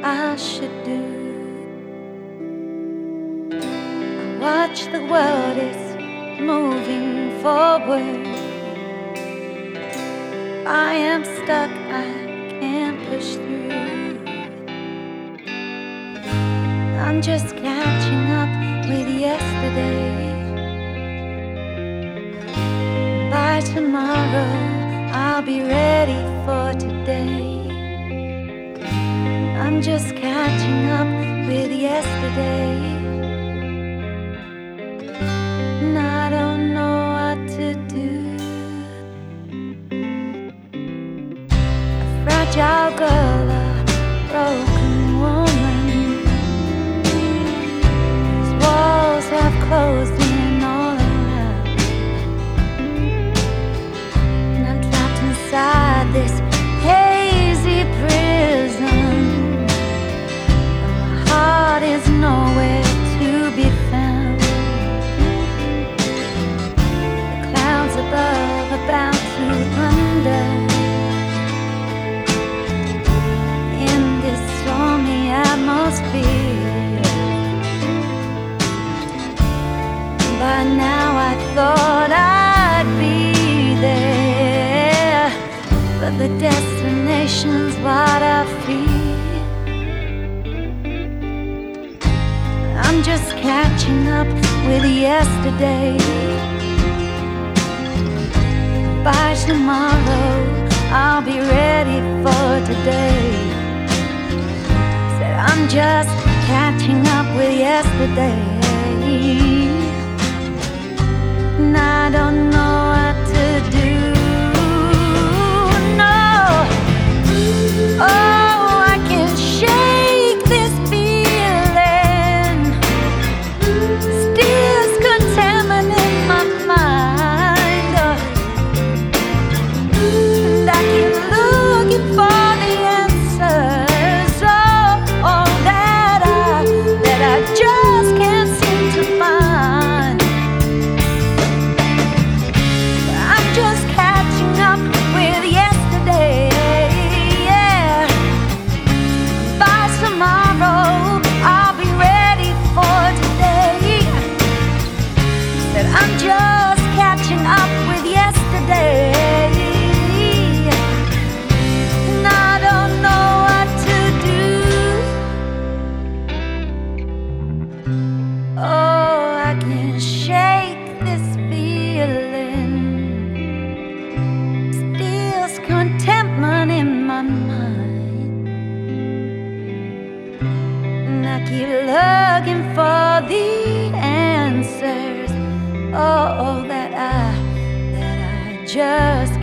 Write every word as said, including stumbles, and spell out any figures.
I should do. I watch the world is moving forward. I am stuck, I can't push through. I'm just catching up with yesterday. By tomorrow, I'll be ready for today. I'm just catching up with yesterday. And I don't know what to do. A fragile girl, a broken woman, whose walls have closed in all around. And I'm trapped inside this hazy prison. My heart is nowhere to be found. The clouds above are about to thunder. In this stormy atmosphere, by now I thought I'd be there, but the destination's what I fear. I'm just catching up with yesterday. By tomorrow, I'll be ready for today. Said I'm just catching up with yesterday. And I don't know what to do. No. Oh, I can't shake this feeling. Still's contaminating my mind. And I keep looking for the answers. Oh, oh that I, that I just can't seem to find. I'm just catching up with yesterday. Yeah. By tomorrow, I'll be ready for today. Said I'm just catching up with yesterday. And I don't know what to do. Oh, I can't shake this feeling. Steals contentment in my mind. And I keep looking for the answers. Oh, that I, that I just